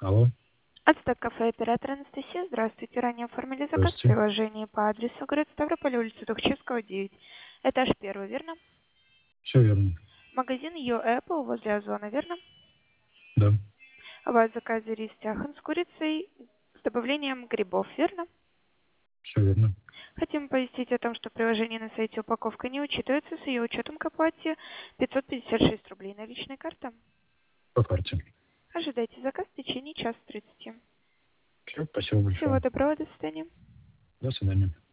Алло, Ацтек кафе, оператор Анастасия. Здравствуйте. Ранее оформили заказ в здрасте. приложении по адресу город Ставрополь, улица Тухчевского, 9. Этаж первый, верно? Все верно. Магазин Yo Apple возле Озона, верно? Да, У вас в заказе рис тяхан с курицей с добавлением грибов, верно? все верно. Хотим повестить о том, что в приложении на сайте упаковка не учитывается, с ее учетом к оплате 556 рублей наличной карты. По карте. Ожидайте заказ в течение часа 30. Все, спасибо Всего большое. доброго, до свидания. До свидания.